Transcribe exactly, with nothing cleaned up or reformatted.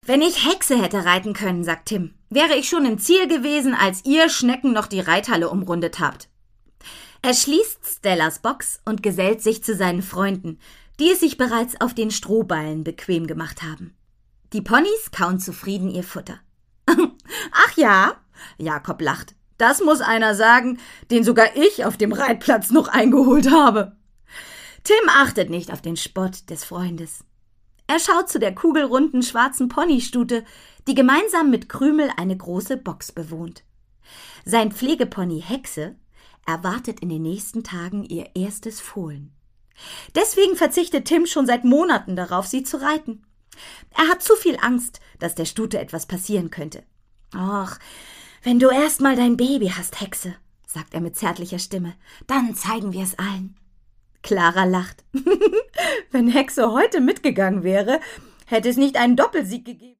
Wenn ich Hexe hätte reiten können, sagt Tim, wäre ich schon im Ziel gewesen, als ihr Schnecken noch die Reithalle umrundet habt. Er schließt Stellas Box und gesellt sich zu seinen Freunden, die es sich bereits auf den Strohballen bequem gemacht haben. Die Ponys kauen zufrieden ihr Futter. Ach ja, Jakob lacht. Das muss einer sagen, den sogar ich auf dem Reitplatz noch eingeholt habe. Tim achtet nicht auf den Spott des Freundes. Er schaut zu der kugelrunden schwarzen Ponystute, die gemeinsam mit Krümel eine große Box bewohnt. Sein Pflegepony Hexe erwartet in den nächsten Tagen ihr erstes Fohlen. Deswegen verzichtet Tim schon seit Monaten darauf, sie zu reiten. Er hat zu viel Angst, dass der Stute etwas passieren könnte. »Och, wenn du erst mal dein Baby hast, Hexe«, sagt er mit zärtlicher Stimme, »dann zeigen wir es allen.« Clara lacht. Wenn Hexe heute mitgegangen wäre, hätte es nicht einen Doppelsieg gegeben.